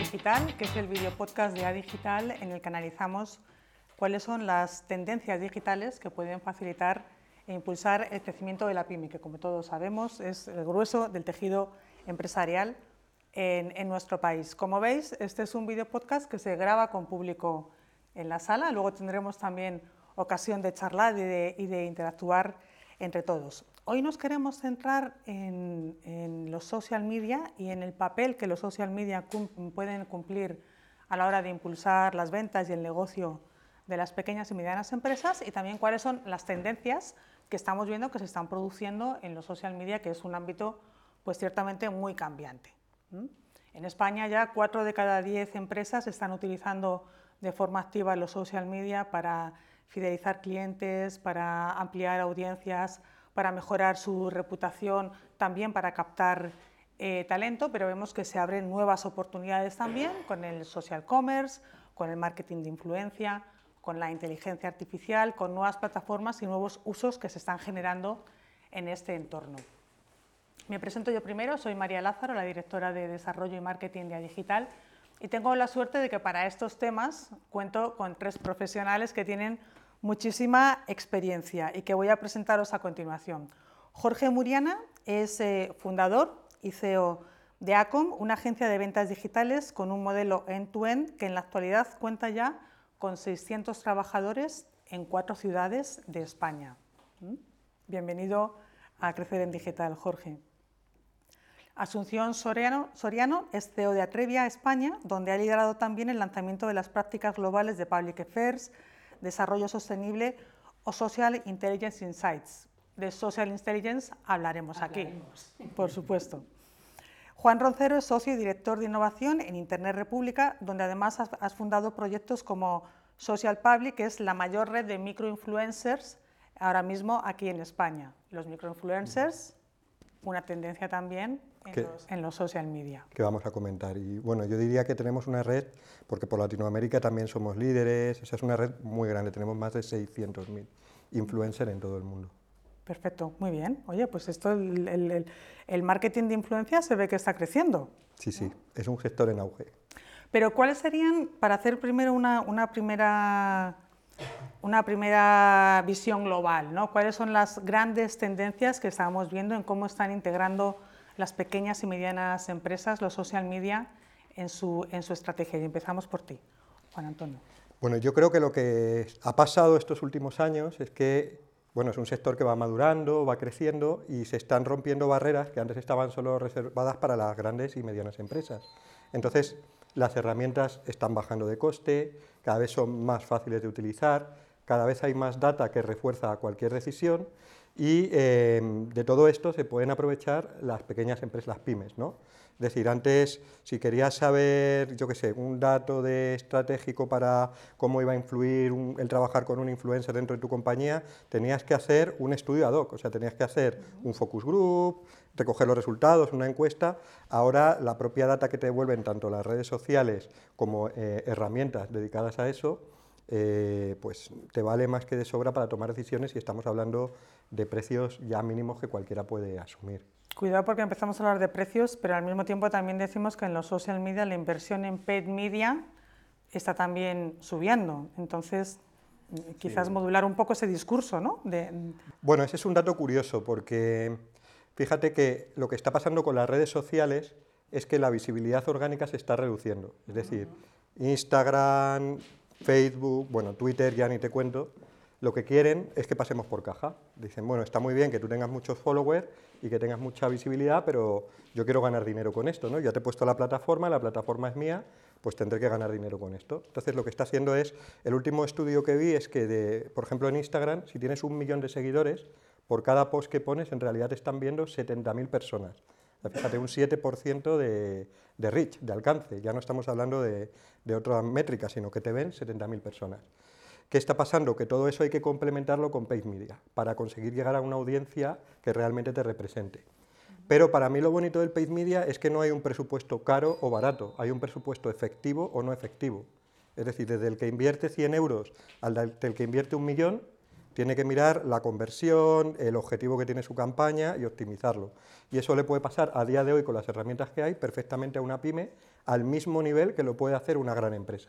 Digital, que es el videopodcast de A-Digital en el que analizamos cuáles son las tendencias digitales que pueden facilitar e impulsar el crecimiento de la PYME, que como todos sabemos es el grueso del tejido empresarial en nuestro país. Como veis, este es un videopodcast que se graba con público en la sala, luego tendremos también ocasión de charlar y de interactuar entre todos. Hoy nos queremos centrar en los social media y en el papel que los social media pueden cumplir a la hora de impulsar las ventas y el negocio de las pequeñas y medianas empresas, y también cuáles son las tendencias que estamos viendo que se están produciendo en los social media, que es un ámbito pues ciertamente muy cambiante. En España ya 4 de cada 10 empresas están utilizando de forma activa los social media para fidelizar clientes, para ampliar audiencias, para mejorar su reputación, también para captar talento, pero vemos que se abren nuevas oportunidades también con el social commerce, con el marketing de influencia, con la inteligencia artificial, con nuevas plataformas y nuevos usos que se están generando en este entorno. Me presento yo primero, soy María Lázaro, la directora de Desarrollo y Marketing de A-Digital, y tengo la suerte de que para estos temas cuento con 3 profesionales que tienen muchísima experiencia y que voy a presentaros a continuación. Jorge Muriana es fundador y CEO de ACOM, una agencia de ventas digitales con un modelo end-to-end que en la actualidad cuenta ya con 600 trabajadores en 4 ciudades de España. Bienvenido a Crecer en Digital, Jorge. Asunción Soriano es CEO de Atrevia España, donde ha liderado también el lanzamiento de las prácticas globales de Public Affairs, Desarrollo Sostenible o Social Intelligence Insights. De Social Intelligence hablaremos aquí, por supuesto. Juan Roncero es socio y director de innovación en Internet República, donde además has fundado proyectos como Social Public, que es la mayor red de microinfluencers ahora mismo aquí en España. Los microinfluencers, una tendencia también en los social media. Que vamos a comentar. Y bueno, yo diría que tenemos una red, porque por Latinoamérica también somos líderes, esa es una red muy grande, tenemos más de 600.000 influencers en todo el mundo. Perfecto, muy bien. Oye, pues esto, el marketing de influencia se ve que está creciendo. Sí, sí, es un sector en auge. Pero ¿cuáles serían, para hacer primero una primera visión global, ¿no? ¿Cuáles son las grandes tendencias que estamos viendo en cómo están integrando las pequeñas y medianas empresas, los social media, en su estrategia? Y empezamos por ti, Juan Antonio. Bueno, yo creo que lo que ha pasado estos últimos años es que bueno, es un sector que va madurando, va creciendo y se están rompiendo barreras que antes estaban solo reservadas para las grandes y medianas empresas. Entonces, las herramientas están bajando de coste, cada vez son más fáciles de utilizar, cada vez hay más data que refuerza cualquier decisión y de todo esto se pueden aprovechar las pequeñas empresas, las pymes, ¿no? Es decir, antes, si querías saber, yo qué sé, un dato estratégico para cómo iba a influir el trabajar con un influencer dentro de tu compañía, tenías que hacer un estudio ad hoc, o sea, tenías que hacer un focus group, recoger los resultados, una encuesta. Ahora, la propia data que te devuelven tanto las redes sociales como herramientas dedicadas a eso, pues te vale más que de sobra para tomar decisiones y estamos hablando de precios ya mínimos que cualquiera puede asumir. Cuidado porque empezamos a hablar de precios, pero al mismo tiempo también decimos que en los social media la inversión en paid media está también subiendo, entonces quizás modular un poco ese discurso, ¿no? Bueno, ese es un dato curioso porque fíjate que lo que está pasando con las redes sociales es que la visibilidad orgánica se está reduciendo, es decir, Instagram, Facebook, bueno, Twitter ya ni te cuento, lo que quieren es que pasemos por caja. Dicen, bueno, está muy bien que tú tengas muchos followers y que tengas mucha visibilidad, pero yo quiero ganar dinero con esto, ¿no? Ya te he puesto la plataforma es mía, pues tendré que ganar dinero con esto. Entonces lo que está haciendo es, el último estudio que vi es que, por ejemplo, en Instagram, si tienes 1 millón de seguidores, por cada post que pones, en realidad te están viendo 70.000 personas. O sea, fíjate, un 7% de reach, de alcance. Ya no estamos hablando de otra métrica, sino que te ven 70.000 personas. ¿Qué está pasando? Que todo eso hay que complementarlo con paid media para conseguir llegar a una audiencia que realmente te represente. Pero para mí lo bonito del paid media es que no hay un presupuesto caro o barato, hay un presupuesto efectivo o no efectivo. Es decir, desde el que invierte 100 euros al que invierte 1 millón, tiene que mirar la conversión, el objetivo que tiene su campaña y optimizarlo. Y eso le puede pasar a día de hoy con las herramientas que hay perfectamente a una pyme al mismo nivel que lo puede hacer una gran empresa.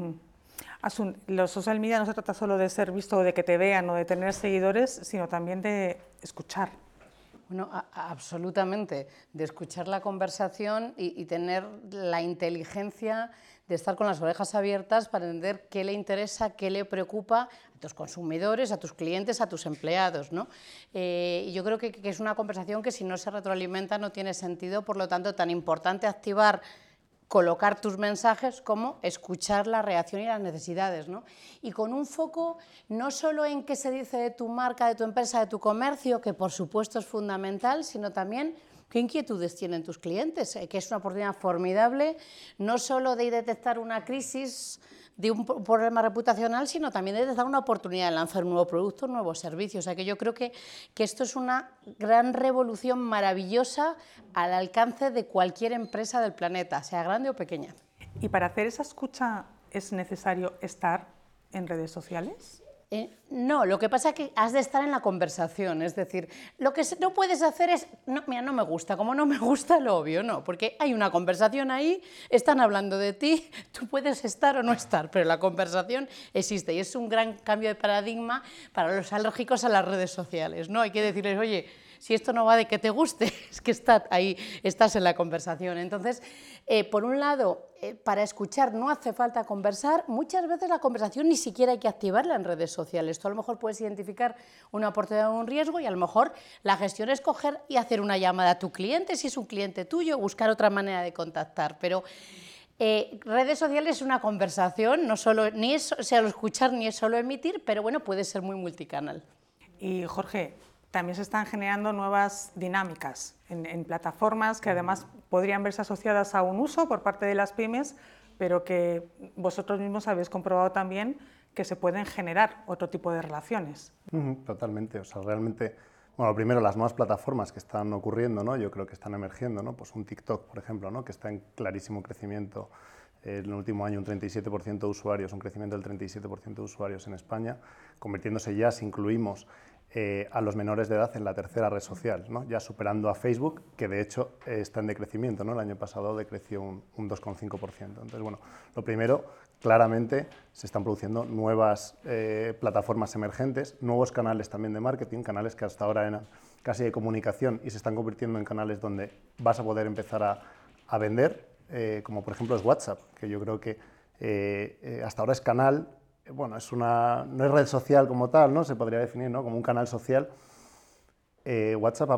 Asun, los social media no se trata solo de ser visto o de que te vean o de tener seguidores, sino también de escuchar. Bueno, absolutamente, de escuchar la conversación y tener la inteligencia de estar con las orejas abiertas para entender qué le interesa, qué le preocupa a tus consumidores, a tus clientes, a tus empleados, ¿no? Y yo creo que es una conversación que si no se retroalimenta no tiene sentido, por lo tanto, tan importante activar, colocar tus mensajes como escuchar la reacción y las necesidades, ¿no? Y con un foco no solo en qué se dice de tu marca, de tu empresa, de tu comercio, que por supuesto es fundamental, sino también qué inquietudes tienen tus clientes, que es una oportunidad formidable, no solo de detectar una crisis de un problema reputacional, sino también de detectar una oportunidad de lanzar un nuevo producto, un nuevo servicio. O sea que yo creo que esto es una gran revolución maravillosa al alcance de cualquier empresa del planeta, sea grande o pequeña. ¿Y para hacer esa escucha es necesario estar en redes sociales? No, lo que pasa es que has de estar en la conversación, es decir, lo que no puedes hacer es, no, mira, no me gusta, como no me gusta lo obvio, no, porque hay una conversación ahí, están hablando de ti, tú puedes estar o no estar, pero la conversación existe y es un gran cambio de paradigma para los alérgicos a las redes sociales, ¿no? Hay que decirles, oye, si esto no va de que te guste, es que estás ahí, estás en la conversación. Entonces, por un lado, para escuchar no hace falta conversar, muchas veces la conversación ni siquiera hay que activarla en redes sociales. Tú a lo mejor puedes identificar una oportunidad o un riesgo y a lo mejor la gestión es coger y hacer una llamada a tu cliente, si es un cliente tuyo, buscar otra manera de contactar. Pero redes sociales es una conversación, no solo, ni es solo escuchar ni es solo emitir, pero bueno, puede ser muy multicanal. Y Jorge, también se están generando nuevas dinámicas en plataformas que además podrían verse asociadas a un uso por parte de las pymes, pero que vosotros mismos habéis comprobado también que se pueden generar otro tipo de relaciones. Totalmente, o sea, realmente, bueno, primero las nuevas plataformas que están ocurriendo, ¿no? Yo creo que están emergiendo, ¿no? Pues un TikTok, por ejemplo, ¿no? Que está en clarísimo crecimiento. En el último año un 37% de usuarios, un crecimiento del 37% de usuarios en España, convirtiéndose ya, si incluimos a los menores de edad, en la tercera red social, ¿no? Ya superando a Facebook, que de hecho está en decrecimiento, ¿no? El año pasado decreció un 2,5%. Entonces, bueno, lo primero, claramente se están produciendo nuevas plataformas emergentes, nuevos canales también de marketing, canales que hasta ahora eran casi de comunicación y se están convirtiendo en canales donde vas a poder empezar a vender, como por ejemplo es WhatsApp, que yo creo que hasta ahora es canal. Bueno, no es red social como tal, ¿no? Se podría definir, ¿no? Como un canal social. WhatsApp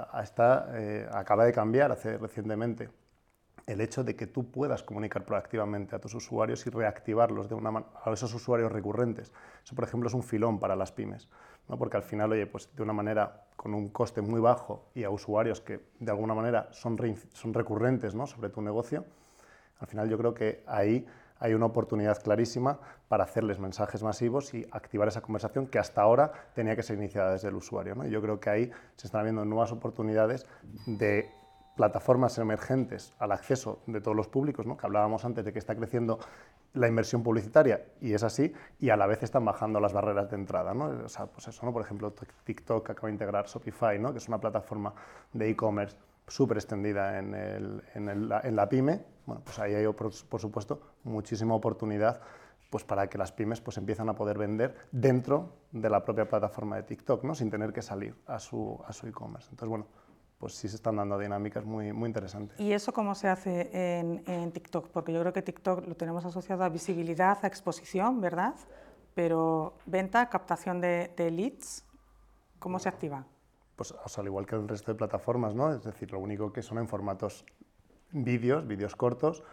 acaba de cambiar recientemente el hecho de que tú puedas comunicar proactivamente a tus usuarios y reactivarlos a esos usuarios recurrentes. Eso, por ejemplo, es un filón para las pymes, ¿no? Porque al final, oye, pues de una manera con un coste muy bajo y a usuarios que de alguna manera son recurrentes, ¿no? Sobre tu negocio, al final yo creo que ahí hay una oportunidad clarísima para hacerles mensajes masivos y activar esa conversación que hasta ahora tenía que ser iniciada desde el usuario, ¿no? Y yo creo que ahí se están viendo nuevas oportunidades de plataformas emergentes al acceso de todos los públicos, ¿no? Que hablábamos antes de que está creciendo la inversión publicitaria, y es así, y a la vez están bajando las barreras de entrada, ¿no? O sea, pues eso, ¿no? Por ejemplo, TikTok acaba de integrar Shopify, ¿no? Que es una plataforma de e-commerce súper extendida en la pyme. Bueno, pues ahí hay, por supuesto, muchísima oportunidad pues para que las pymes pues empiezan a poder vender dentro de la propia plataforma de TikTok, ¿no? Sin tener que salir a su e-commerce. Entonces, bueno, pues sí se están dando dinámicas muy, muy interesantes. ¿Y eso cómo se hace en TikTok? Porque yo creo que TikTok lo tenemos asociado a visibilidad, a exposición, ¿verdad? Pero venta, captación de leads, ¿cómo se activa? Pues o sea, al igual que el resto de plataformas, ¿no? Es decir, lo único que son en formatos vídeos cortos,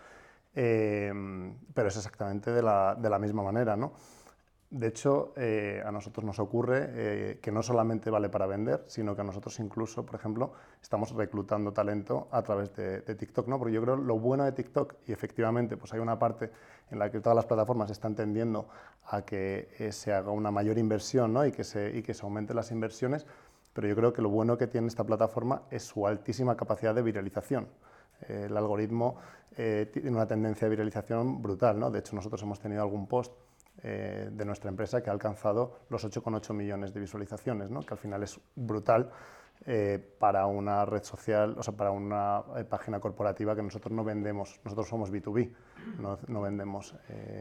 pero es exactamente de la misma manera, ¿no? De hecho, a nosotros nos ocurre que no solamente vale para vender, sino que a nosotros incluso, por ejemplo, estamos reclutando talento a través de TikTok, ¿no? Porque yo creo lo bueno de TikTok, y efectivamente pues hay una parte en la que todas las plataformas están tendiendo a que se haga una mayor inversión, ¿no? y que se aumenten las inversiones, pero yo creo que lo bueno que tiene esta plataforma es su altísima capacidad de viralización. El algoritmo tiene una tendencia de viralización brutal, ¿no? De hecho, nosotros hemos tenido algún post de nuestra empresa que ha alcanzado los 8,8 millones de visualizaciones, ¿no? Que al final es brutal para una red social, o sea, para una página corporativa que nosotros no vendemos. Nosotros somos B2B, no vendemos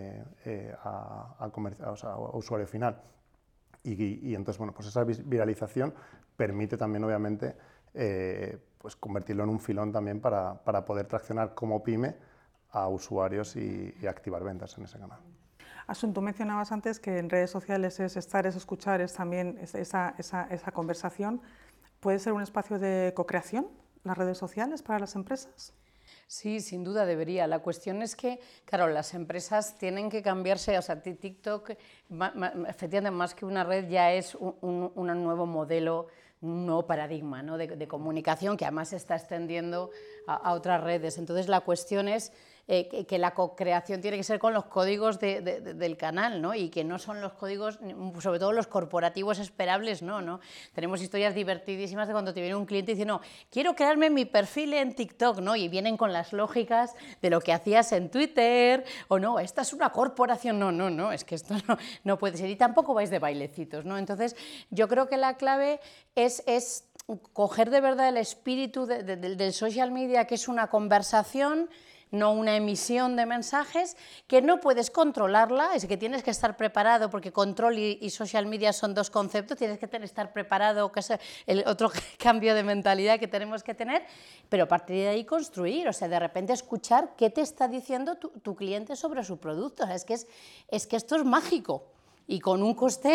o sea, a usuario final. Y entonces, bueno, pues esa viralización permite también, obviamente, pues convertirlo en un filón también para poder traccionar como pyme a usuarios y activar ventas en ese canal. Asun, tú mencionabas antes que en redes sociales es estar, es escuchar, es también esa conversación. ¿Puede ser un espacio de co-creación, las redes sociales, para las empresas? Sí, sin duda debería. La cuestión es que, claro, las empresas tienen que cambiarse, o sea, TikTok, efectivamente, más que una red, ya es un nuevo modelo, un nuevo paradigma, ¿no?, de comunicación que además se está extendiendo a otras redes. Entonces, la cuestión es que la co-creación tiene que ser con los códigos del canal, ¿no?, y que no son los códigos, sobre todo los corporativos esperables, no. Tenemos historias divertidísimas de cuando te viene un cliente y dice, no, quiero crearme mi perfil en TikTok, ¿no?, y vienen con las lógicas de lo que hacías en Twitter, o no, esta es una corporación, no, es que esto no puede ser, y tampoco vais de bailecitos, ¿no? Entonces, yo creo que la clave es coger de verdad el espíritu del social media, que es una conversación, no una emisión de mensajes, que no puedes controlarla, es que tienes que estar preparado, porque control y social media son dos conceptos, tienes que estar preparado, que es el otro cambio de mentalidad que tenemos que tener, pero a partir de ahí construir, o sea, de repente escuchar qué te está diciendo tu cliente sobre su producto, o sea, es que esto es mágico. Y con un coste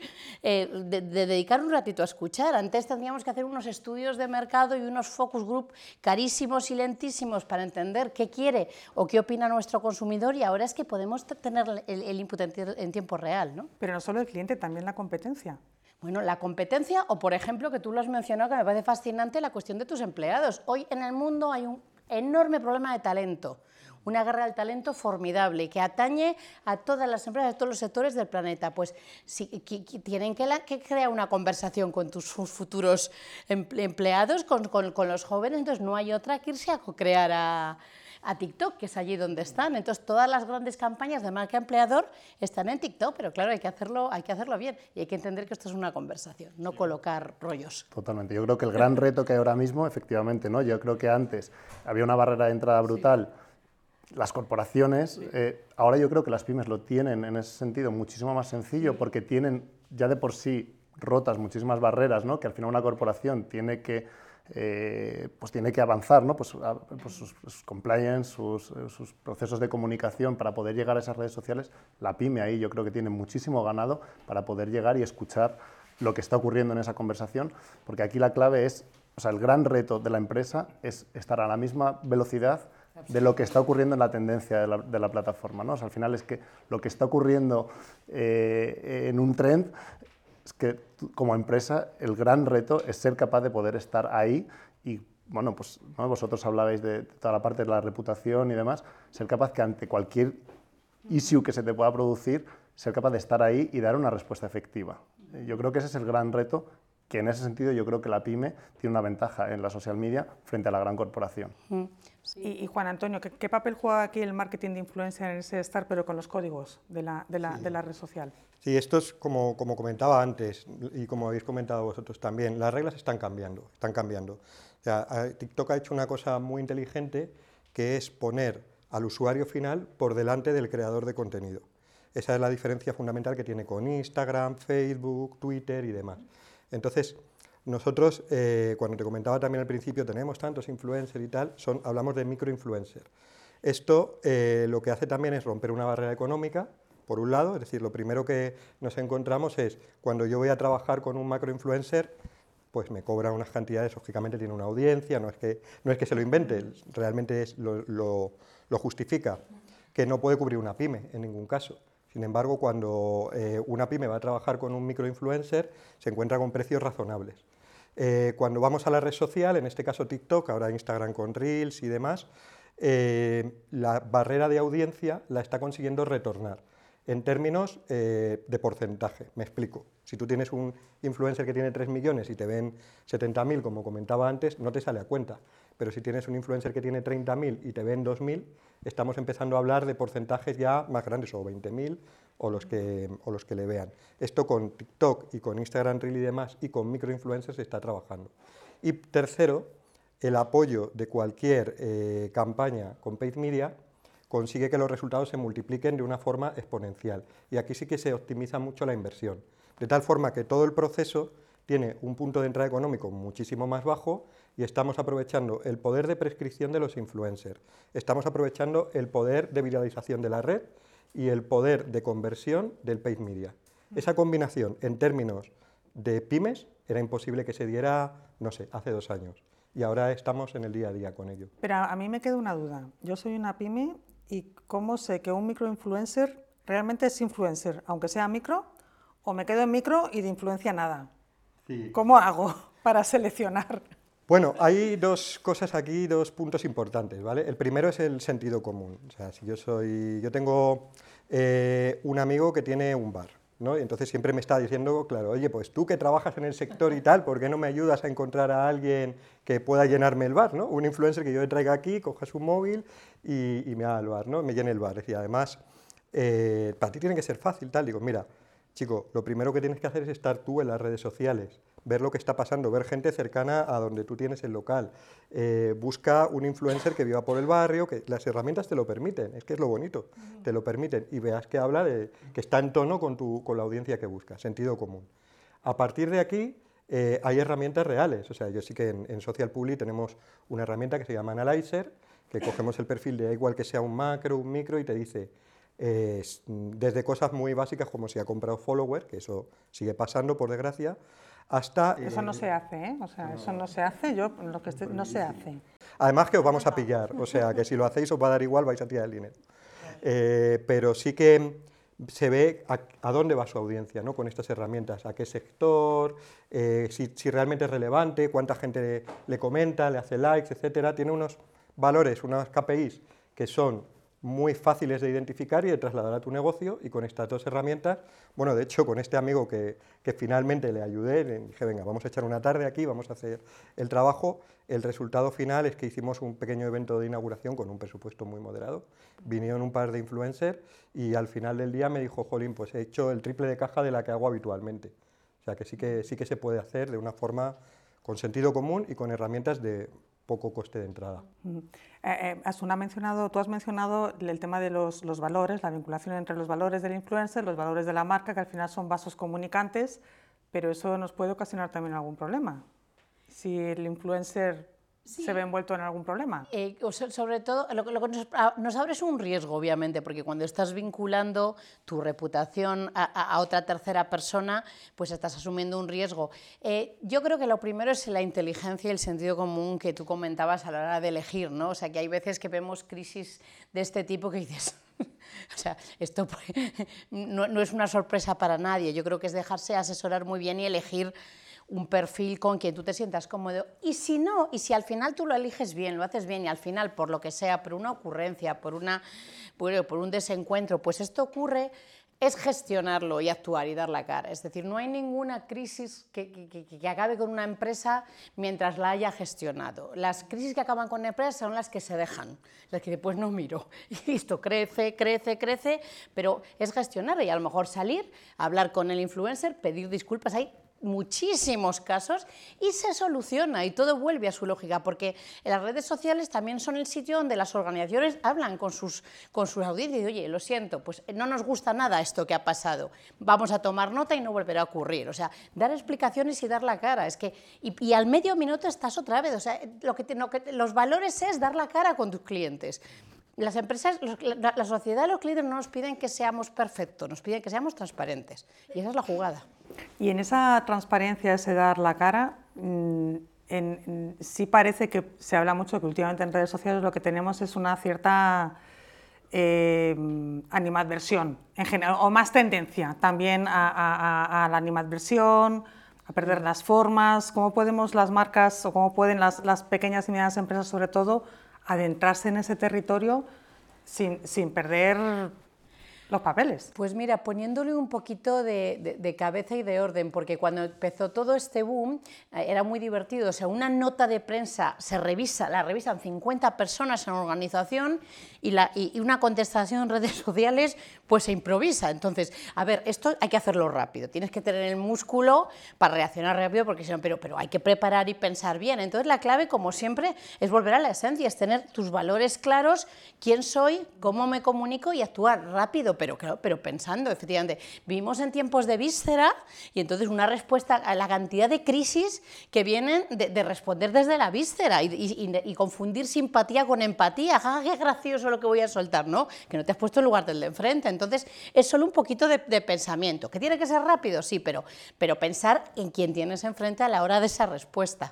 de dedicar un ratito a escuchar. Antes tendríamos que hacer unos estudios de mercado y unos focus group carísimos y lentísimos para entender qué quiere o qué opina nuestro consumidor, y ahora es que podemos tener el input en tiempo real, ¿no? Pero no solo el cliente, también la competencia. Bueno, la competencia, o por ejemplo, que tú lo has mencionado, que me parece fascinante, la cuestión de tus empleados. Hoy en el mundo hay un enorme problema de talento, una guerra del talento formidable que atañe a todas las empresas, a todos los sectores del planeta. Pues si, tienen que crear una conversación con sus futuros empleados, con los jóvenes, entonces no hay otra que irse a crear a TikTok, que es allí donde están. Entonces, todas las grandes campañas de marca empleador están en TikTok, pero claro, hay que hacerlo bien y hay que entender que esto es una conversación, no colocar rollos. Totalmente. Yo creo que el gran reto que hay ahora mismo, efectivamente, ¿no? Yo creo que antes había una barrera de entrada brutal. Sí. Las corporaciones, ahora yo creo que las pymes lo tienen en ese sentido muchísimo más sencillo, porque tienen ya de por sí rotas muchísimas barreras, ¿no? Que al final una corporación tiene que avanzar, ¿no? Pues sus compliance, sus procesos de comunicación para poder llegar a esas redes sociales. La pyme ahí yo creo que tiene muchísimo ganado para poder llegar y escuchar lo que está ocurriendo en esa conversación, porque aquí la clave es, o sea, el gran reto de la empresa es estar a la misma velocidad de lo que está ocurriendo en la tendencia de la plataforma, ¿no? O sea, al final es que lo que está ocurriendo en un trend es que como empresa el gran reto es ser capaz de poder estar ahí y, bueno, pues ¿no? Vosotros hablabais de toda la parte de la reputación y demás, ser capaz que ante cualquier issue que se te pueda producir, ser capaz de estar ahí y dar una respuesta efectiva. Yo creo que ese es el gran reto, que en ese sentido yo creo que la pyme tiene una ventaja en la social media frente a la gran corporación. Sí. Y Juan Antonio, ¿qué papel juega aquí el marketing de influencer en ese estar, pero con los códigos de la red social? Sí, esto es como comentaba antes y como habéis comentado vosotros también, las reglas están cambiando. O sea, TikTok ha hecho una cosa muy inteligente, que es poner al usuario final por delante del creador de contenido. Esa es la diferencia fundamental que tiene con Instagram, Facebook, Twitter y demás. Entonces, nosotros, cuando te comentaba también al principio, tenemos tantos influencers y tal, hablamos de microinfluencer. Esto lo que hace también es romper una barrera económica, por un lado, es decir, lo primero que nos encontramos es, cuando yo voy a trabajar con un macroinfluencer, pues me cobra unas cantidades, lógicamente tiene una audiencia, no es que se lo invente, realmente lo justifica, que no puede cubrir una pyme en ningún caso. Sin embargo, cuando una pyme va a trabajar con un microinfluencer, se encuentra con precios razonables. Cuando vamos a la red social, en este caso TikTok, ahora Instagram con Reels y demás, la barrera de audiencia la está consiguiendo retornar en términos de porcentaje. Me explico. Si tú tienes un influencer que tiene 3 millones y te ven 70.000, como comentaba antes, no te sale a cuenta. Pero si tienes un influencer que tiene 30.000 y te ven 2.000, estamos empezando a hablar de porcentajes ya más grandes, o 20.000 o los que le vean. Esto con TikTok y con Instagram Reel y demás, y con microinfluencers se está trabajando. Y tercero, el apoyo de cualquier campaña con paid media consigue que los resultados se multipliquen de una forma exponencial. Y aquí sí que se optimiza mucho la inversión, de tal forma que todo el proceso tiene un punto de entrada económico muchísimo más bajo y estamos aprovechando el poder de prescripción de los influencers, estamos aprovechando el poder de viralización de la red y el poder de conversión del paid media. Esa combinación en términos de pymes era imposible que se diera, no sé, hace 2 años. Y ahora estamos en el día a día con ello. Pero a mí me queda una duda. Yo soy una pyme y ¿cómo sé que un microinfluencer realmente es influencer, aunque sea micro, o me quedo en micro y de influencia nada? Sí. ¿Cómo hago para seleccionar? Bueno, hay 2 cosas aquí, 2 puntos importantes, ¿vale? El primero es el sentido común. O sea, si yo tengo un amigo que tiene un bar, ¿no? Y entonces siempre me está diciendo, claro, oye, pues tú que trabajas en el sector y tal, ¿por qué no me ayudas a encontrar a alguien que pueda llenarme el bar, ¿no? Un influencer que yo le traiga aquí, coja su móvil y me haga el bar, ¿no? Me llene el bar. Y además, para ti tiene que ser fácil, tal. Digo, mira, chico, lo primero que tienes que hacer es estar tú en las redes sociales, ver lo que está pasando, ver gente cercana a donde tú tienes el local. Busca un influencer que viva por el barrio, que las herramientas te lo permiten, es que es lo bonito, te lo permiten, y veas que habla de que está en tono con la audiencia que busca, sentido común. A partir de aquí hay herramientas reales, o sea, yo sí que en Social Publi tenemos una herramienta que se llama Analyzer, que cogemos el perfil de igual que sea un macro, un micro, y te dice desde cosas muy básicas como si ha comprado follower, que eso sigue pasando por desgracia, hasta... Eso no se hace, ¿eh? O sea, eso no se hace, no se hace. Además que os vamos a pillar, o sea, que si lo hacéis os va a dar igual, vais a tirar el dinero. Pero sí que se ve a dónde va su audiencia, ¿no? Con estas herramientas, a qué sector, si realmente es relevante, cuánta gente le comenta, le hace likes, etcétera. Tiene unos valores, unas KPIs que son muy fáciles de identificar y de trasladar a tu negocio, y con estas 2 herramientas, bueno, de hecho, con este amigo que finalmente le ayudé, le dije, venga, vamos a echar una tarde aquí, vamos a hacer el trabajo. El resultado final es que hicimos un pequeño evento de inauguración con un presupuesto muy moderado, vinieron un par de influencers y al final del día me dijo, jolín, pues he hecho el triple de caja de la que hago habitualmente. O sea, que sí que se puede hacer de una forma con sentido común y con herramientas de poco coste de entrada. Tú has mencionado el tema de los valores, la vinculación entre los valores del influencer, los valores de la marca, que al final son vasos comunicantes, pero eso nos puede ocasionar también algún problema, si el influencer se ve envuelto en algún problema. Sobre todo, lo que nos abre es un riesgo, obviamente, porque cuando estás vinculando tu reputación a otra tercera persona, pues estás asumiendo un riesgo. Yo creo que lo primero es la inteligencia y el sentido común que tú comentabas a la hora de elegir, ¿no? O sea, que hay veces que vemos crisis de este tipo que dices... O sea, esto no es una sorpresa para nadie. Yo creo que es dejarse asesorar muy bien y elegir un perfil con quien tú te sientas cómodo. Y si no, y si al final tú lo eliges bien, lo haces bien, y al final, por lo que sea, por una ocurrencia, por un desencuentro, pues esto ocurre, es gestionarlo y actuar y dar la cara. Es decir, no hay ninguna crisis que acabe con una empresa mientras la haya gestionado. Las crisis que acaban con empresas son las que se dejan, las que después no miro. Y esto crece, pero es gestionar y a lo mejor salir, hablar con el influencer, pedir disculpas. Hay muchísimos casos y se soluciona y todo vuelve a su lógica, porque las redes sociales también son el sitio donde las organizaciones hablan con sus audiencias y oye, lo siento, pues no nos gusta nada esto que ha pasado, vamos a tomar nota y no volverá a ocurrir. O sea, dar explicaciones y dar la cara, es que y al medio minuto estás otra vez. O sea, los valores es dar la cara con tus clientes. Las empresas, la sociedad, los clientes no nos piden que seamos perfectos, nos piden que seamos transparentes, y esa es la jugada. Y en esa transparencia, ese dar la cara, sí parece que se habla mucho que últimamente en redes sociales lo que tenemos es una cierta animadversión, en general, o más tendencia también a la animadversión, a perder las formas. ¿Cómo podemos las marcas, o cómo pueden las pequeñas y medianas empresas sobre todo, adentrarse en ese territorio sin perder los papeles. Pues mira, poniéndole un poquito de cabeza y de orden, porque cuando empezó todo este boom era muy divertido. O sea, una nota de prensa la revisan 50 personas en la organización y una contestación en redes sociales pues se improvisa. Entonces, a ver, esto hay que hacerlo rápido, tienes que tener el músculo para reaccionar rápido, porque si no, pero hay que preparar y pensar bien. Entonces, la clave, como siempre, es volver a la esencia, es tener tus valores claros, quién soy, cómo me comunico y actuar rápido, pero pensando, efectivamente. Vivimos en tiempos de víscera y entonces una respuesta a la cantidad de crisis que vienen de responder desde la víscera y confundir simpatía con empatía. ¡Ah, qué gracioso lo que voy a soltar! ¿No? Que no te has puesto en lugar del de enfrente. Entonces, es solo un poquito de pensamiento. ¿Que tiene que ser rápido? Sí, pero pensar en quién tienes enfrente a la hora de esa respuesta.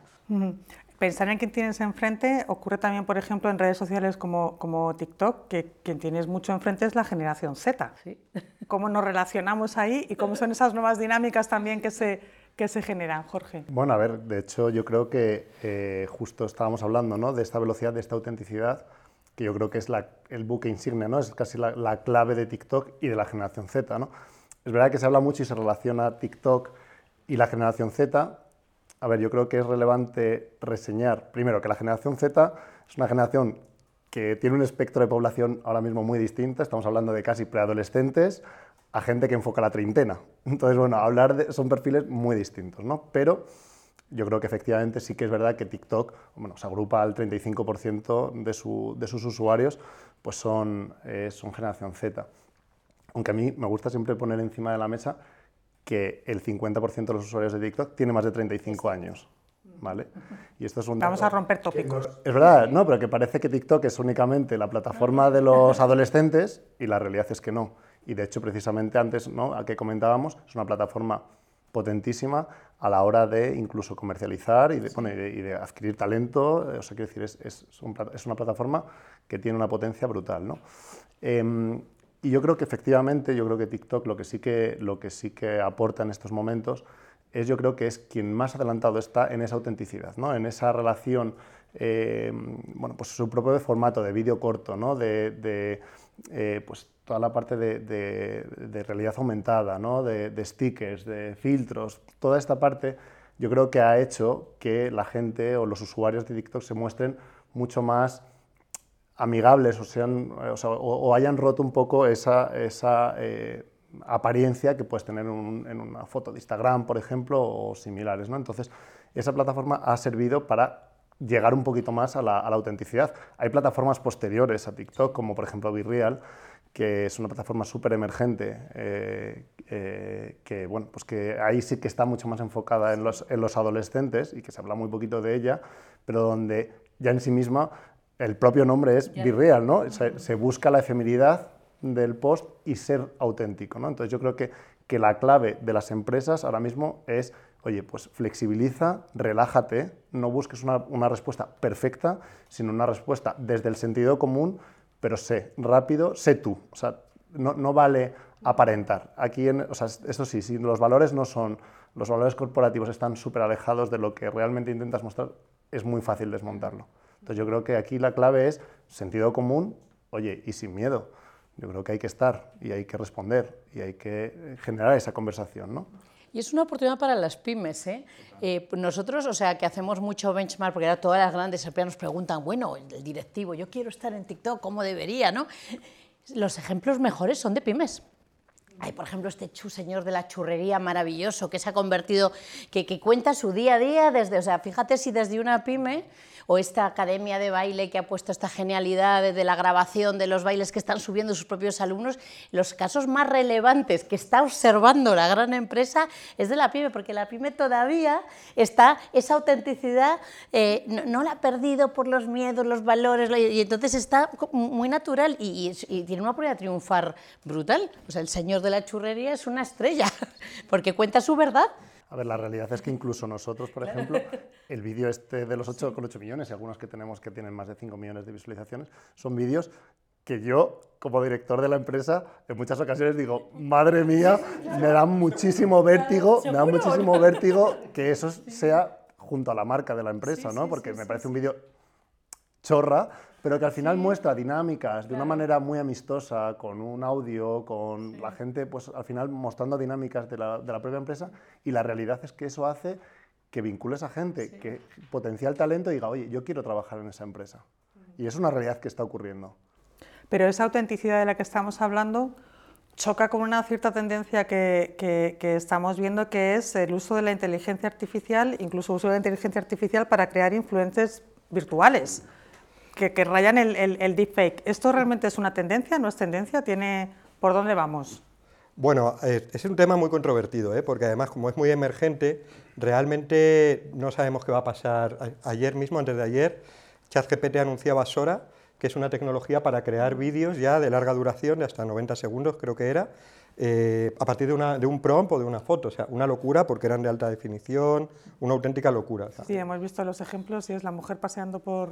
Pensar en quién tienes enfrente ocurre también, por ejemplo, en redes sociales como TikTok, que quien tienes mucho enfrente es la generación Z. Sí. ¿Cómo nos relacionamos ahí y cómo son esas nuevas dinámicas también que se generan, Jorge? Bueno, a ver, de hecho yo creo que justo estábamos hablando, ¿no?, de esta velocidad, de esta autenticidad, que yo creo que es el buque insignia, ¿no?, es casi la clave de TikTok y de la generación Z, ¿no? Es verdad que se habla mucho y se relaciona TikTok y la generación Z. A ver, yo creo que es relevante reseñar, primero, que la generación Z es una generación que tiene un espectro de población ahora mismo muy distinto. Estamos hablando de casi preadolescentes a gente que enfoca la treintena. Entonces, bueno, son perfiles muy distintos, ¿no? Pero yo creo que efectivamente sí que es verdad que TikTok, bueno, se agrupa al 35% de sus usuarios, pues son generación Z. Aunque a mí me gusta siempre poner encima de la mesa que el 50% de los usuarios de TikTok tiene más de 35 años, ¿vale? Y esto es un Vamos a romper tópicos. Es verdad, no, pero que parece que TikTok es únicamente la plataforma de los adolescentes y la realidad es que no. Y de hecho, precisamente antes, ¿no?, a que comentábamos, es una plataforma potentísima a la hora de incluso comercializar y de adquirir talento. O sea, quiero decir, es una plataforma que tiene una potencia brutal, ¿no? Y yo creo que efectivamente, TikTok lo que sí que aporta en estos momentos es, yo creo que es quien más adelantado está en esa autenticidad, ¿no?, en esa relación, bueno, pues su propio formato de vídeo corto, ¿no?, pues toda la parte de realidad aumentada, ¿no?, de stickers, de filtros, toda esta parte yo creo que ha hecho que la gente o los usuarios de TikTok se muestren mucho más amigables o hayan roto un poco esa apariencia que puedes tener en una foto de Instagram, por ejemplo, o similares, ¿no? Entonces, esa plataforma ha servido para llegar un poquito más a la autenticidad. Hay plataformas posteriores a TikTok, como por ejemplo BeReal, que es una plataforma súper emergente, que, bueno, pues que ahí sí que está mucho más enfocada en los adolescentes y que se habla muy poquito de ella, pero donde ya en sí misma el propio nombre es BeReal, ¿no? Se busca la efemeridad del post y ser auténtico, ¿no? Entonces yo creo que la clave de las empresas ahora mismo es, oye, pues flexibiliza, relájate, no busques una respuesta perfecta, sino una respuesta desde el sentido común, pero sé rápido, sé tú. O sea, no vale aparentar. Aquí, o sea, eso sí, si los valores los valores corporativos están súper alejados de lo que realmente intentas mostrar, es muy fácil desmontarlo. Entonces yo creo que aquí la clave es sentido común, oye, y sin miedo. Yo creo que hay que estar y hay que responder y hay que generar esa conversación, ¿no? Y es una oportunidad para las pymes, ¿eh? Nosotros, o sea, que hacemos mucho benchmark, porque ahora todas las grandes empresas nos preguntan, bueno, el directivo, yo quiero estar en TikTok, ¿cómo debería, no? Los ejemplos mejores son de pymes. Hay, por ejemplo, este señor de la churrería maravilloso que se ha convertido, que cuenta su día a día desde, o sea, fíjate si desde una pyme, o esta academia de baile que ha puesto esta genialidad de la grabación de los bailes que están subiendo sus propios alumnos, los casos más relevantes que está observando la gran empresa es de la pyme, porque la pyme todavía está, esa autenticidad no la ha perdido por los miedos, los valores, y entonces está muy natural y tiene una oportunidad de triunfar brutal. O sea, el señor de la churrería es una estrella, porque cuenta su verdad. A ver, la realidad es que incluso nosotros, por ejemplo, el vídeo este de los 8,8 millones y algunos que tenemos que tienen más de 5 millones de visualizaciones, son vídeos que yo, como director de la empresa, en muchas ocasiones digo, madre mía, me da muchísimo vértigo, que eso sea junto a la marca de la empresa, ¿no? Porque me parece un vídeo chorra, pero que al final muestra dinámicas de una manera muy amistosa, con un audio, con la gente, pues al final mostrando dinámicas de la propia empresa, y la realidad es que eso hace que vincules a gente, que potencial talento diga, oye, yo quiero trabajar en esa empresa. Y es una realidad que está ocurriendo. Pero esa autenticidad de la que estamos hablando choca con una cierta tendencia que estamos viendo, que es el uso de la inteligencia artificial, incluso uso de la inteligencia artificial para crear influencers virtuales, que rayan el deepfake. ¿Esto realmente es una tendencia? ¿No es tendencia? ¿Por dónde vamos? Bueno, es un tema muy controvertido, porque además, como es muy emergente, realmente no sabemos qué va a pasar. Ayer mismo, antes de ayer, ChatGPT anunciaba Sora, que es una tecnología para crear vídeos ya de larga duración, de hasta 90 segundos creo que era, a partir de un prompt o de una foto. O sea, una locura porque eran de alta definición, una auténtica locura. O sea, sí, hemos visto los ejemplos y es la mujer paseando por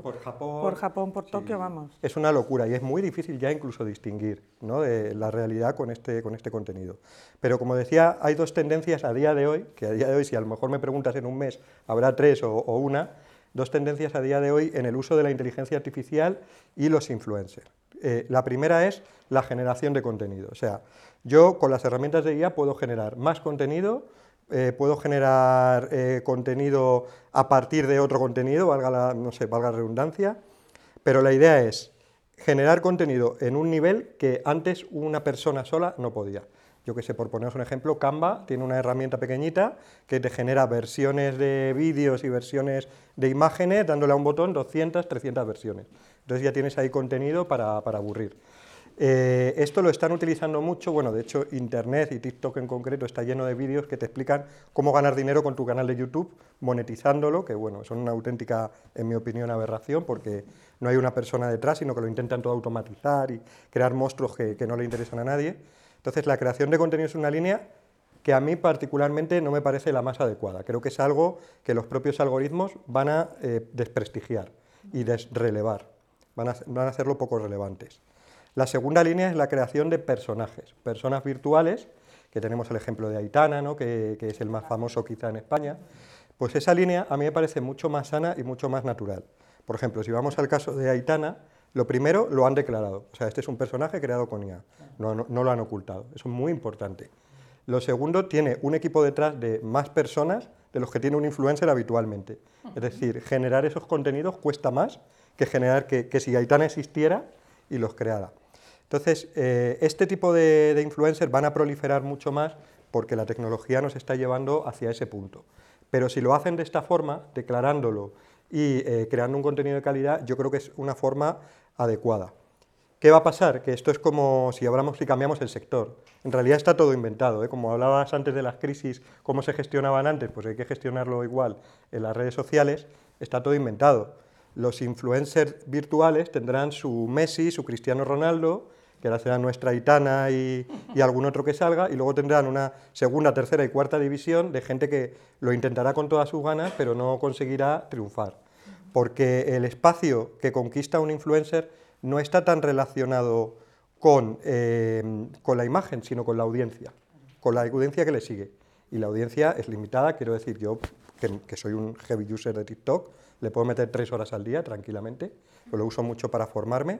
Japón, por Tokio, vamos. Es una locura y es muy difícil ya incluso distinguir, ¿no?, de la realidad con este contenido. Pero como decía, hay dos tendencias a día de hoy, que a día de hoy, si a lo mejor me preguntas en un mes, habrá tres o una, dos tendencias a día de hoy en el uso de la inteligencia artificial y los influencers. La primera es la generación de contenido. O sea, yo con las herramientas de IA puedo generar más contenido, puedo generar contenido a partir de otro contenido, valga la redundancia, pero la idea es generar contenido en un nivel que antes una persona sola no podía. Yo que sé, por poneros un ejemplo, Canva tiene una herramienta pequeñita que te genera versiones de vídeos y versiones de imágenes, dándole a un botón 200, 300 versiones. Entonces ya tienes ahí contenido para aburrir. Esto lo están utilizando mucho, bueno, de hecho Internet y TikTok en concreto está lleno de vídeos que te explican cómo ganar dinero con tu canal de YouTube, monetizándolo, que bueno, son una auténtica, en mi opinión, aberración, porque no hay una persona detrás, sino que lo intentan todo automatizar y crear monstruos que no le interesan a nadie. Entonces la creación de contenido es una línea que a mí particularmente no me parece la más adecuada. Creo que es algo que los propios algoritmos van a desprestigiar y desrelevar, van a hacerlo poco relevantes. La segunda línea es la creación de personajes, personas virtuales, que tenemos el ejemplo de Aitana, ¿no?, que es el más famoso quizá en España. Pues esa línea a mí me parece mucho más sana y mucho más natural. Por ejemplo, si vamos al caso de Aitana, lo primero lo han declarado, o sea, este es un personaje creado con IA, no lo han ocultado, eso es muy importante. Lo segundo, tiene un equipo detrás de más personas de los que tiene un influencer habitualmente. Es decir, generar esos contenidos cuesta más que generar que si Aitana existiera y los creara. Entonces, este tipo de influencers van a proliferar mucho más porque la tecnología nos está llevando hacia ese punto. Pero si lo hacen de esta forma, declarándolo y creando un contenido de calidad, yo creo que es una forma adecuada. ¿Qué va a pasar? Que esto es como si hablamos y cambiamos el sector. En realidad está todo inventado, ¿eh? Como hablabas antes de las crisis, cómo se gestionaban antes, pues hay que gestionarlo igual en las redes sociales, está todo inventado. Los influencers virtuales tendrán su Messi, su Cristiano Ronaldo, que ahora será nuestra Aitana y algún otro que salga, y luego tendrán una segunda, tercera y cuarta división de gente que lo intentará con todas sus ganas, pero no conseguirá triunfar. Porque el espacio que conquista un influencer no está tan relacionado con la imagen, sino con la audiencia que le sigue. Y la audiencia es limitada, quiero decir, yo que soy un heavy user de TikTok, le puedo meter 3 horas al día tranquilamente, pues lo uso mucho para formarme.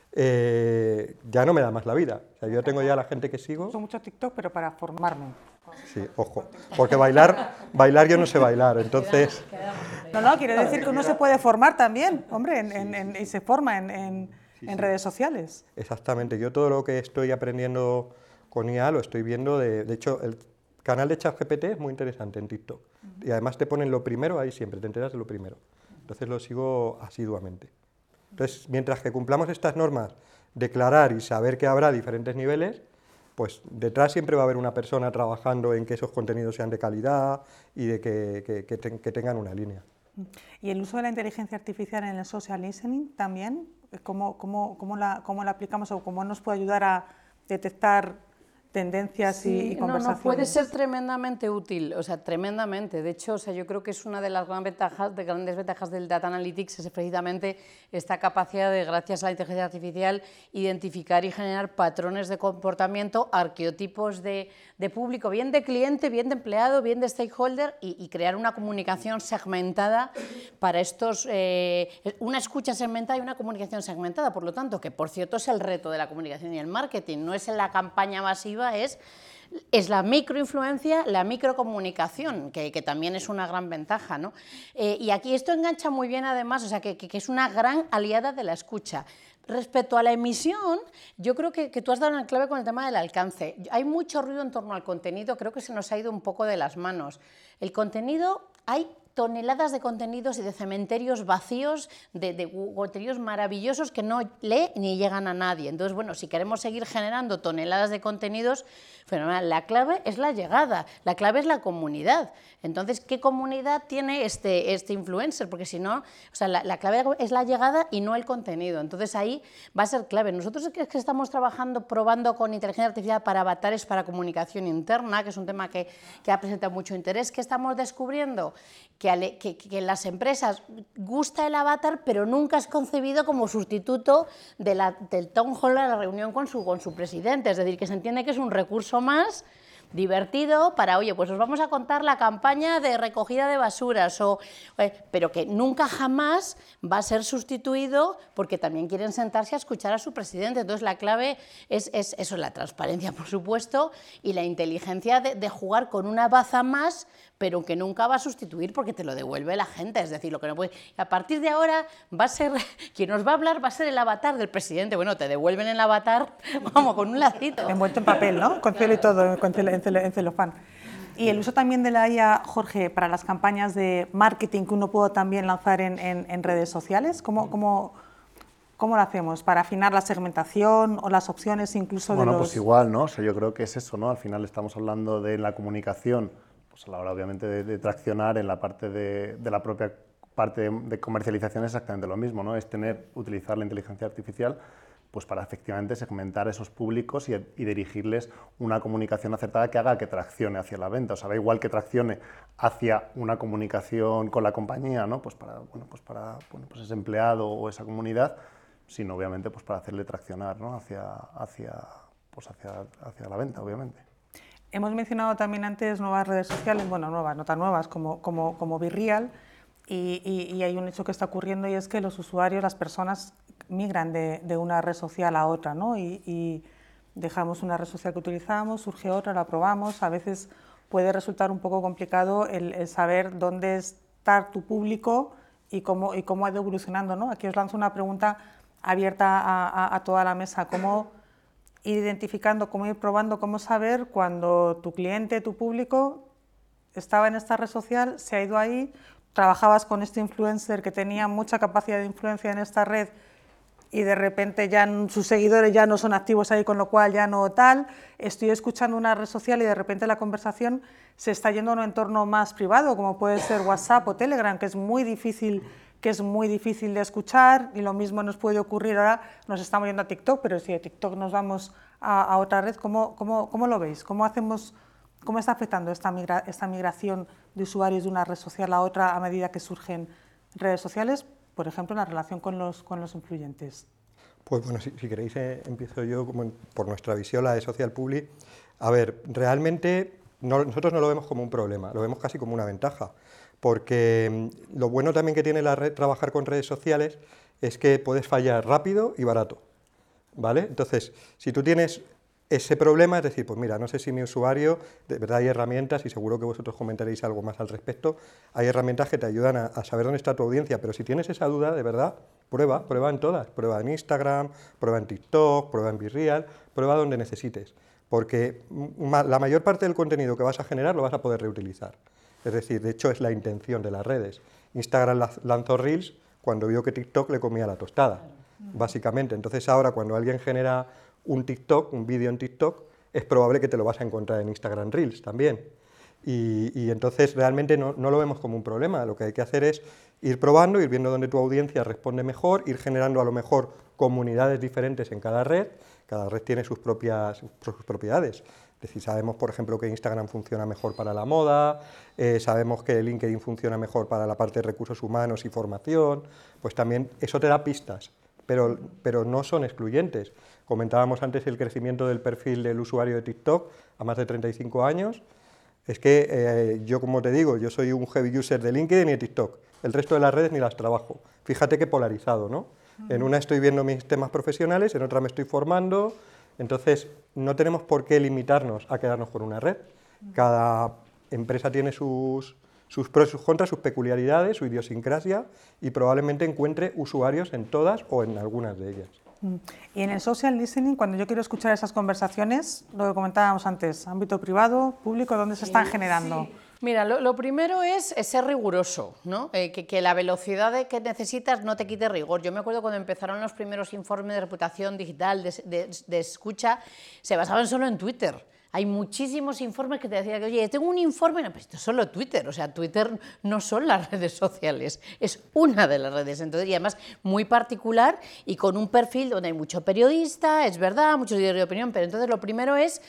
Ya no me da más la vida. O sea, yo tengo ya la gente que sigo. Uso mucho TikTok, pero para formarme. Sí, ojo, porque bailar yo no sé bailar, entonces... No, quiero decir que uno se puede formar también, hombre, y se forma en redes sociales. Exactamente, yo todo lo que estoy aprendiendo con IA lo estoy viendo, de hecho, el canal de ChatGPT es muy interesante en TikTok, y además te ponen lo primero ahí siempre, te enteras de lo primero, entonces lo sigo asiduamente. Entonces, mientras que cumplamos estas normas, declarar y saber que habrá diferentes niveles, pues detrás siempre va a haber una persona trabajando en que esos contenidos sean de calidad y de que tengan una línea. ¿Y el uso de la inteligencia artificial en el social listening también? ¿Cómo la aplicamos o cómo nos puede ayudar a detectar tendencias y conversaciones. No, puede ser tremendamente útil, o sea, tremendamente. De hecho, o sea, yo creo que es una de las grandes ventajas del Data Analytics, es precisamente esta capacidad de, gracias a la inteligencia artificial, identificar y generar patrones de comportamiento, arqueotipos de público, bien de cliente, bien de empleado, bien de stakeholder, y crear una comunicación segmentada para estos, una escucha segmentada y una comunicación segmentada, por lo tanto, que por cierto es el reto de la comunicación y el marketing, no es en la campaña masiva, es la microinfluencia, la microcomunicación, que también es una gran ventaja, ¿no? Y aquí esto engancha muy bien además, o sea, que es una gran aliada de la escucha. Respecto a la emisión, yo creo que tú has dado una clave con el tema del alcance. Hay mucho ruido en torno al contenido, creo que se nos ha ido un poco de las manos. El contenido, hay toneladas de contenidos y de cementerios vacíos, de contenidos maravillosos que no lee ni llegan a nadie. Entonces, bueno, si queremos seguir generando toneladas de contenidos, fenomenal. La clave es la llegada, la clave es la comunidad. Entonces, ¿qué comunidad tiene este influencer? Porque si no, o sea, la clave es la llegada y no el contenido. Entonces, ahí va a ser clave. Nosotros es que estamos trabajando, probando con inteligencia artificial para avatares para comunicación interna, que es un tema que ha presentado mucho interés. ¿Qué estamos descubriendo? Que en las empresas gusta el avatar, pero nunca es concebido como sustituto del town hall de la reunión con su presidente. Es decir, que se entiende que es un recurso más divertido para, oye, pues os vamos a contar la campaña de recogida de basuras, pero que nunca jamás va a ser sustituido porque también quieren sentarse a escuchar a su presidente. Entonces la clave es eso, la transparencia, por supuesto, y la inteligencia de jugar con una baza más, pero que nunca va a sustituir porque te lo devuelve la gente. Es decir, lo que no puede. A partir de ahora va a ser, quien nos va a hablar va a ser el avatar del presidente. Bueno, te devuelven el avatar, vamos, con un lacito. Envuelto en papel, ¿no? Con cielo y todo, en celofán. Y el uso también de la IA, Jorge, para las campañas de marketing que uno puede también lanzar en redes sociales, ¿cómo lo hacemos? ¿Para afinar la segmentación o las opciones incluso de los...? Bueno, pues igual, ¿no? O sea, yo creo que es eso, ¿no? Al final estamos hablando de la comunicación, pues a la hora obviamente de traccionar en la parte de la propia parte de comercialización es exactamente lo mismo, ¿no? Es utilizar la inteligencia artificial pues para efectivamente segmentar esos públicos y dirigirles una comunicación acertada que haga que traccione hacia la venta. O sea, da igual que traccione hacia una comunicación con la compañía, ¿no? Pues para ese empleado o esa comunidad, sino obviamente pues para hacerle traccionar, ¿no? hacia la venta, obviamente. Hemos mencionado también antes nuevas redes sociales, bueno, nuevas, no tan nuevas, como BeReal, y hay un hecho que está ocurriendo y es que los usuarios, las personas migran de una red social a otra, ¿no? Y dejamos una red social que utilizamos, surge otra, la probamos, a veces puede resultar un poco complicado el saber dónde está tu público y cómo ha ido evolucionando, ¿no? Aquí os lanzo una pregunta abierta a toda la mesa, ¿cómo ir identificando, cómo ir probando, cómo saber cuando tu cliente, tu público estaba en esta red social, se ha ido ahí, trabajabas con este influencer que tenía mucha capacidad de influencia en esta red y de repente ya sus seguidores ya no son activos ahí, con lo cual ya no tal, estoy escuchando una red social y de repente la conversación se está yendo a un entorno más privado, como puede ser WhatsApp o Telegram, que es muy difícil de escuchar, y lo mismo nos puede ocurrir ahora, nos estamos yendo a TikTok, pero si de TikTok nos vamos a otra red, ¿cómo lo veis? ¿Cómo está afectando esta migración de usuarios de una red social a otra a medida que surgen redes sociales, por ejemplo, en la relación con los influyentes? Pues bueno, si queréis empiezo yo por nuestra visión, la de Social Public. A ver, realmente nosotros no lo vemos como un problema, lo vemos casi como una ventaja, porque lo bueno también que tiene trabajar con redes sociales es que puedes fallar rápido y barato, ¿vale? Entonces, si tú tienes ese problema, es decir, pues mira, no sé si mi usuario, de verdad hay herramientas, y seguro que vosotros comentaréis algo más al respecto, hay herramientas que te ayudan a saber dónde está tu audiencia, pero si tienes esa duda, de verdad, prueba en todas, prueba en Instagram, prueba en TikTok, prueba en BeReal, prueba donde necesites, porque la mayor parte del contenido que vas a generar lo vas a poder reutilizar. Es decir, de hecho es la intención de las redes. Instagram lanzó Reels cuando vio que TikTok le comía la tostada, básicamente. Entonces ahora cuando alguien genera un vídeo en TikTok, es probable que te lo vas a encontrar en Instagram Reels también. Y entonces realmente no lo vemos como un problema. Lo que hay que hacer es ir probando, ir viendo dónde tu audiencia responde mejor, ir generando a lo mejor comunidades diferentes en cada red tiene sus propiedades. Es decir, sabemos, por ejemplo, que Instagram funciona mejor para la moda, sabemos que LinkedIn funciona mejor para la parte de recursos humanos y formación, pues también eso te da pistas, pero no son excluyentes. Comentábamos antes el crecimiento del perfil del usuario de TikTok a más de 35 años. Es que yo, como te digo, yo soy un heavy user de LinkedIn y de TikTok. El resto de las redes ni las trabajo. Fíjate qué polarizado, ¿no? En una estoy viendo mis temas profesionales, en otra me estoy formando. Entonces, no tenemos por qué limitarnos a quedarnos con una red. Cada empresa tiene sus pros y sus contras, sus peculiaridades, su idiosincrasia, y probablemente encuentre usuarios en todas o en algunas de ellas. Y en el social listening, cuando yo quiero escuchar esas conversaciones, lo que comentábamos antes, ámbito privado, público, ¿dónde se están generando? Sí. Mira, lo primero es ser riguroso, ¿no? Que la velocidad que necesitas no te quite rigor. Yo me acuerdo cuando empezaron los primeros informes de reputación digital, de escucha, se basaban solo en Twitter. Hay muchísimos informes que te decían que, oye, tengo un informe, no, pues esto es solo Twitter, o sea, Twitter no son las redes sociales, es una de las redes, entonces, y además muy particular y con un perfil donde hay mucho periodista, es verdad, muchos diarios de opinión, pero entonces lo primero es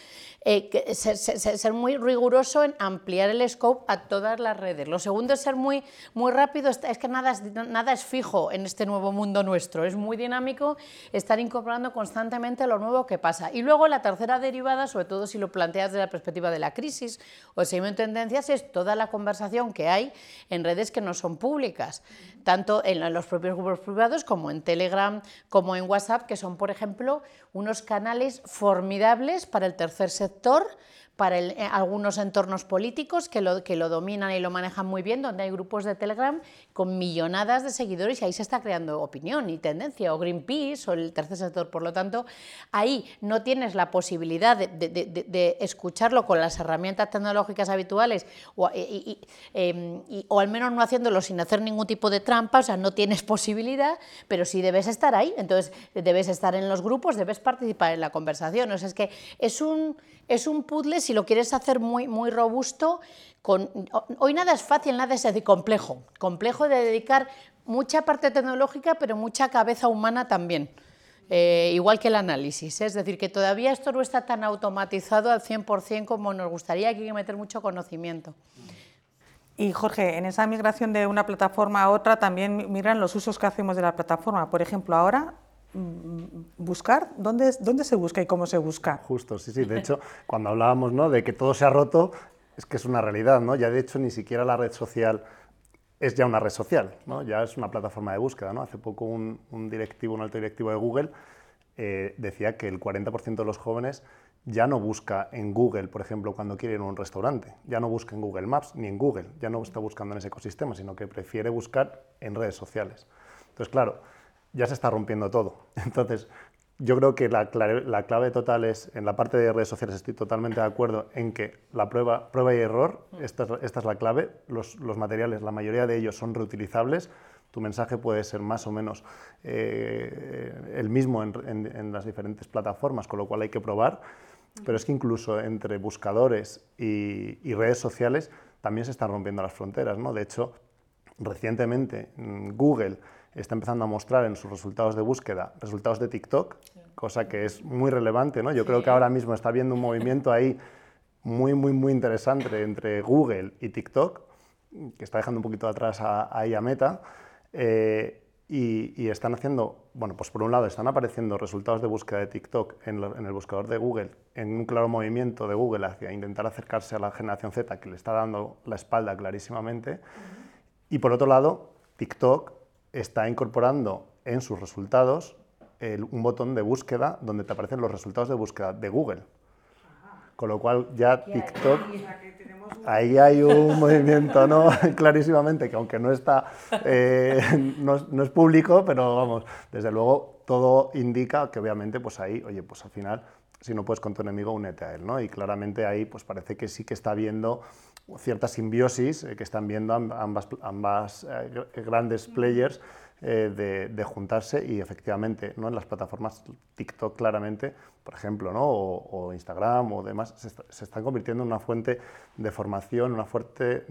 ser muy riguroso en ampliar el scope a todas las redes. Lo segundo es ser muy rápido, es que nada es fijo en este nuevo mundo nuestro, es muy dinámico, estar incorporando constantemente lo nuevo que pasa. Y luego la tercera derivada, sobre todo si lo planteas desde la perspectiva de la crisis o el seguimiento de tendencias, es toda la conversación que hay en redes que no son públicas, tanto en los propios grupos privados como en Telegram, como en WhatsApp, que son, por ejemplo, unos canales formidables para el tercer sector, para algunos entornos políticos que lo dominan y lo manejan muy bien, donde hay grupos de Telegram con millonadas de seguidores y ahí se está creando opinión y tendencia, o Greenpeace o el tercer sector. Por lo tanto, ahí no tienes la posibilidad de escucharlo con las herramientas tecnológicas habituales o al menos no haciéndolo sin hacer ningún tipo de trampa, o sea, no tienes posibilidad, pero sí debes estar ahí, entonces debes estar en los grupos, debes participar en la conversación. O sea, es que es un puzzle, si lo quieres hacer muy robusto. Hoy nada es fácil, nada es complejo de dedicar mucha parte tecnológica, pero mucha cabeza humana también. Igual que el análisis, es decir, que todavía esto no está tan automatizado al 100% como nos gustaría, que hay que meter mucho conocimiento. Y Jorge, en esa migración de una plataforma a otra también miran los usos que hacemos de la plataforma. Por ejemplo, ahora, buscar, ¿dónde se busca y cómo se busca? Justo, sí. De hecho, cuando hablábamos, ¿no?, de que todo se ha roto, es que es una realidad, ¿no? Ya de hecho ni siquiera la red social es ya una red social, ¿no? Ya es una plataforma de búsqueda, ¿no? Hace poco un alto directivo de Google decía que el 40% de los jóvenes ya no busca en Google, por ejemplo, cuando quiere ir a un restaurante, ya no busca en Google Maps ni en Google, ya no está buscando en ese ecosistema, sino que prefiere buscar en redes sociales. Entonces, claro, ya se está rompiendo todo. Entonces, yo creo que la clave total es, en la parte de redes sociales estoy totalmente de acuerdo en que la prueba y error, esta es la clave. Los materiales, la mayoría de ellos son reutilizables, tu mensaje puede ser más o menos el mismo en las diferentes plataformas, con lo cual hay que probar, pero es que incluso entre buscadores y redes sociales también se están rompiendo las fronteras, ¿no? De hecho, recientemente Google está empezando a mostrar en sus resultados de búsqueda resultados de TikTok, cosa que es muy relevante, ¿no? Yo creo que ahora mismo está habiendo un movimiento ahí muy interesante entre Google y TikTok, que está dejando un poquito atrás ahí a Meta, y están haciendo, bueno, pues por un lado están apareciendo resultados de búsqueda de TikTok en el buscador de Google, en un claro movimiento de Google hacia intentar acercarse a la generación Z, que le está dando la espalda clarísimamente, y por otro lado, TikTok está incorporando en sus resultados un botón de búsqueda donde te aparecen los resultados de búsqueda de Google. Con lo cual ya TikTok, ahí hay un movimiento, ¿no? Clarísimamente, que aunque no está, no es público, pero vamos, desde luego todo indica que obviamente pues ahí, oye, pues al final, si no puedes con tu enemigo, únete a él, ¿no? Y claramente ahí pues parece que sí que está habiendo cierta simbiosis que están viendo ambas grandes players de juntarse y efectivamente, ¿no? En las plataformas TikTok claramente, por ejemplo, ¿no? o Instagram o demás, se están convirtiendo en una fuente de formación, una fuente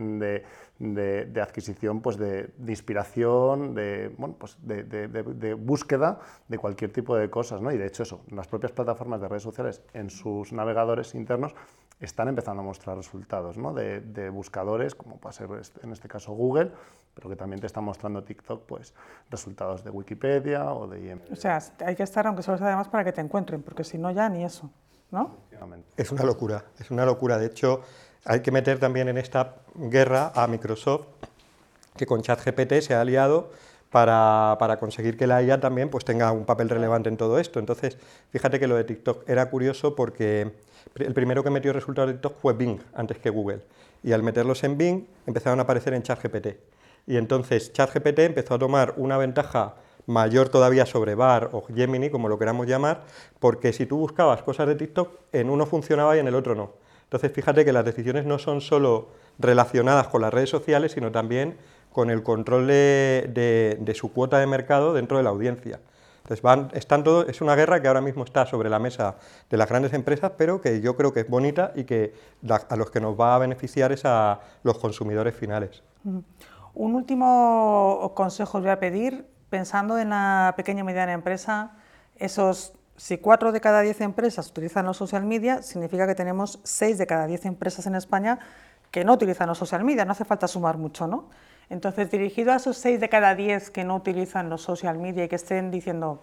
de adquisición, pues de inspiración, bueno, pues de búsqueda de cualquier tipo de cosas, ¿no? Y de hecho eso, las propias plataformas de redes sociales en sus navegadores internos están empezando a mostrar resultados, ¿no? de buscadores, como puede ser en este caso Google, pero que también te está mostrando TikTok, pues resultados de Wikipedia o de IMDb. O sea, hay que estar, aunque solo sea además, para que te encuentren, porque si no ya ni eso, ¿no? Es una locura, es una locura. De hecho, hay que meter también en esta guerra a Microsoft, que con ChatGPT se ha aliado para conseguir que la IA también pues, tenga un papel relevante en todo esto. Entonces, fíjate que lo de TikTok era curioso porque el primero que metió resultados de TikTok fue Bing, antes que Google. Y al meterlos en Bing, empezaron a aparecer en ChatGPT. Y entonces ChatGPT empezó a tomar una ventaja mayor todavía sobre Bard o Gemini, como lo queramos llamar, porque si tú buscabas cosas de TikTok, en uno funcionaba y en el otro no. Entonces, fíjate que las decisiones no son solo relacionadas con las redes sociales, sino también con el control de su cuota de mercado dentro de la audiencia. Entonces, es una guerra que ahora mismo está sobre la mesa de las grandes empresas, pero que yo creo que es bonita y que a los que nos va a beneficiar es a los consumidores finales. Un último consejo os voy a pedir, pensando en la pequeña y mediana empresa, si 4 de cada 10 empresas utilizan los social media, significa que tenemos 6 de cada 10 empresas en España que no utilizan los social media, no hace falta sumar mucho, ¿no? Entonces, dirigido a esos 6 de cada 10 que no utilizan los social media y que estén diciendo,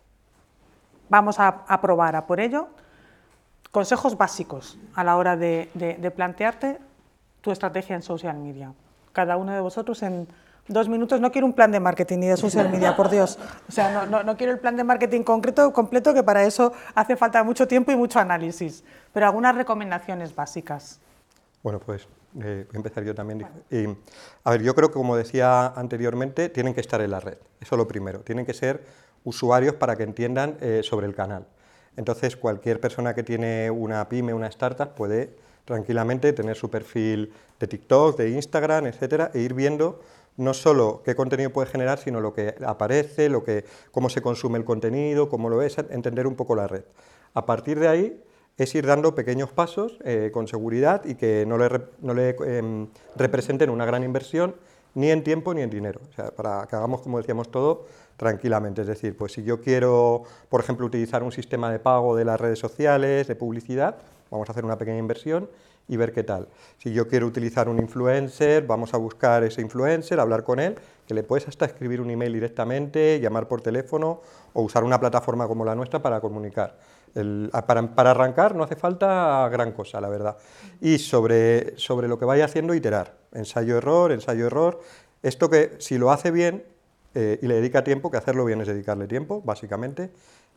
vamos a probar a por ello, consejos básicos a la hora de plantearte tu estrategia en social media. Cada uno de vosotros en 2 minutos, no quiero un plan de marketing ni de social media, por Dios. O sea, no quiero el plan de marketing completo, que para eso hace falta mucho tiempo y mucho análisis, pero algunas recomendaciones básicas. Bueno, pues voy a empezar yo también. A ver, yo creo que, como decía anteriormente, tienen que estar en la red, eso es lo primero. Tienen que ser usuarios para que entiendan sobre el canal. Entonces, cualquier persona que tiene una pyme, una startup, puede tranquilamente tener su perfil de TikTok, de Instagram, etcétera, e ir viendo no solo qué contenido puede generar, sino lo que aparece, cómo se consume el contenido, cómo lo es, entender un poco la red. A partir de ahí es ir dando pequeños pasos con seguridad y que no le representen una gran inversión ni en tiempo ni en dinero, o sea, para que hagamos, como decíamos, todo tranquilamente. Es decir, pues si yo quiero, por ejemplo, utilizar un sistema de pago de las redes sociales, de publicidad, vamos a hacer una pequeña inversión y ver qué tal. Si yo quiero utilizar un influencer, vamos a buscar ese influencer, hablar con él, que le puedes hasta escribir un email directamente, llamar por teléfono o usar una plataforma como la nuestra para comunicar. Para arrancar no hace falta gran cosa, la verdad. Y sobre lo que vaya haciendo, iterar. Ensayo-error, ensayo-error. Esto que si lo hace bien y le dedica tiempo, que hacerlo bien es dedicarle tiempo, básicamente,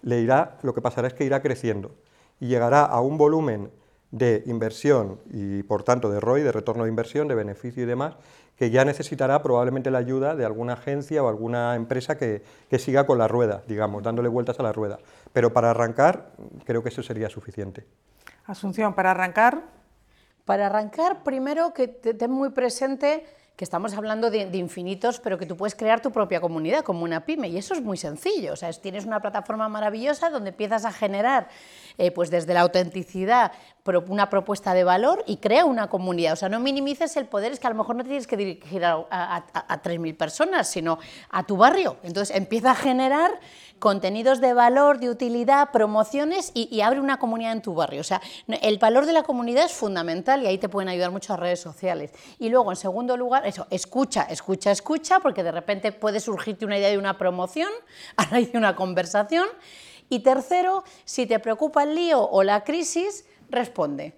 lo que pasará es que irá creciendo y llegará a un volumen de inversión y, por tanto, de ROI, de retorno de inversión, de beneficio y demás, que ya necesitará probablemente la ayuda de alguna agencia o alguna empresa que siga con la rueda, digamos, dándole vueltas a la rueda. Pero para arrancar, creo que eso sería suficiente. Asunción, para arrancar... Para arrancar, primero que ten muy presente que estamos hablando de infinitos, pero que tú puedes crear tu propia comunidad como una pyme, y eso es muy sencillo. O sea, tienes una plataforma maravillosa donde empiezas a generar, pues desde la autenticidad, una propuesta de valor y crea una comunidad. O sea, no minimices el poder, es que a lo mejor no tienes que dirigir a 3.000 personas, sino a tu barrio. Entonces, empieza a generar contenidos de valor, de utilidad, promociones y abre una comunidad en tu barrio. O sea, el valor de la comunidad es fundamental y ahí te pueden ayudar mucho las redes sociales. Y luego, en segundo lugar, eso, escucha, porque de repente puede surgirte una idea de una promoción a raíz de una conversación. Y tercero, si te preocupa el lío o la crisis, responde.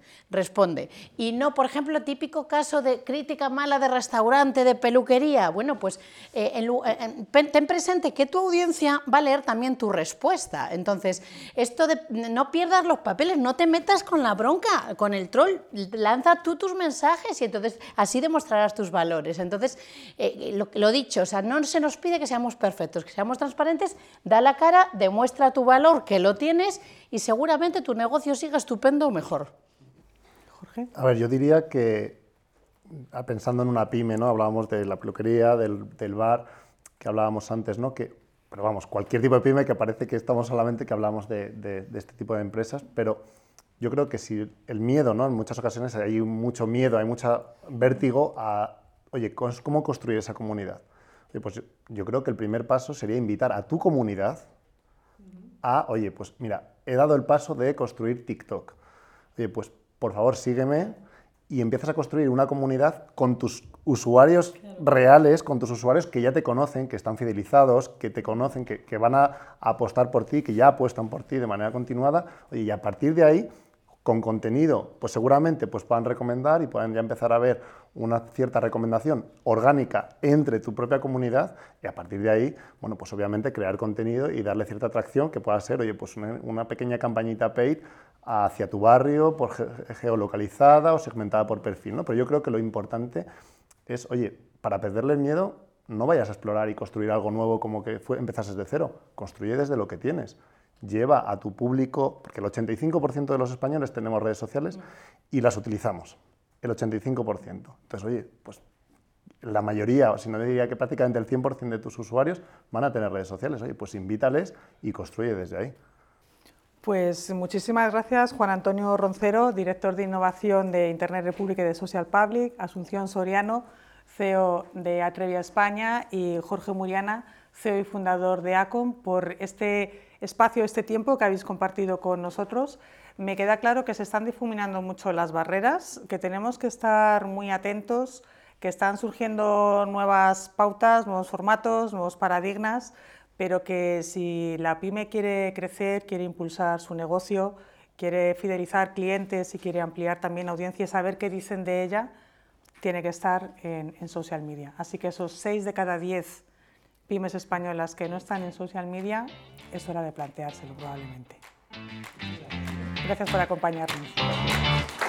Y no, por ejemplo, típico caso de crítica mala de restaurante, de peluquería. Bueno, pues ten presente que tu audiencia va a leer también tu respuesta. Entonces, esto de no pierdas los papeles, no te metas con la bronca, con el troll, lanza tú tus mensajes y entonces así demostrarás tus valores. Entonces, lo dicho, o sea, no se nos pide que seamos perfectos, que seamos transparentes, da la cara, demuestra tu valor, que lo tienes y seguramente tu negocio siga estupendo o mejor. Jorge. A ver, yo diría que, pensando en una pyme, ¿no? Hablábamos de la peluquería, del bar, que hablábamos antes, ¿no? Pero vamos, cualquier tipo de pyme, que parece que estamos solamente que hablamos de este tipo de empresas, pero yo creo que si el miedo, ¿no? En muchas ocasiones hay mucho miedo, hay mucho vértigo a, oye, ¿cómo construir esa comunidad? Oye, pues yo creo que el primer paso sería invitar a tu comunidad a, oye, pues mira, he dado el paso de construir TikTok. Oye, pues por favor sígueme, y empiezas a construir una comunidad con tus usuarios reales, con tus usuarios que ya te conocen, que están fidelizados, que te conocen, que van a apostar por ti, que ya apuestan por ti de manera continuada. Oye, y a partir de ahí, con contenido, pues seguramente pues puedan recomendar y puedan ya empezar a ver una cierta recomendación orgánica entre tu propia comunidad, y a partir de ahí, bueno, pues obviamente crear contenido y darle cierta atracción, que pueda ser, oye, pues una pequeña campañita paid hacia tu barrio, por geolocalizada o segmentada por perfil, ¿no? Pero yo creo que lo importante es, oye, para perderle el miedo, no vayas a explorar y construir algo nuevo como que empezases de cero, construye desde lo que tienes. Lleva a tu público, porque el 85% de los españoles tenemos redes sociales y las utilizamos, el 85%. Entonces, oye, pues la mayoría, o si no diría que prácticamente el 100% de tus usuarios van a tener redes sociales. Oye, pues invítales y construye desde ahí. Pues muchísimas gracias, Juan Antonio Roncero, director de innovación de Internet República y de Social Public, Asunción Soriano, CEO de Atrevia España, y Jorge Muriana, CEO y fundador de ACOM, por este espacio, este tiempo que habéis compartido con nosotros. Me queda claro que se están difuminando mucho las barreras, que tenemos que estar muy atentos, que están surgiendo nuevas pautas, nuevos formatos, nuevos paradigmas, pero que si la pyme quiere crecer, quiere impulsar su negocio, quiere fidelizar clientes y quiere ampliar también audiencia y saber qué dicen de ella, tiene que estar en social media. Así que esos 6 de cada 10 pymes españolas que no están en social media, es hora de planteárselo probablemente. Gracias por acompañarnos.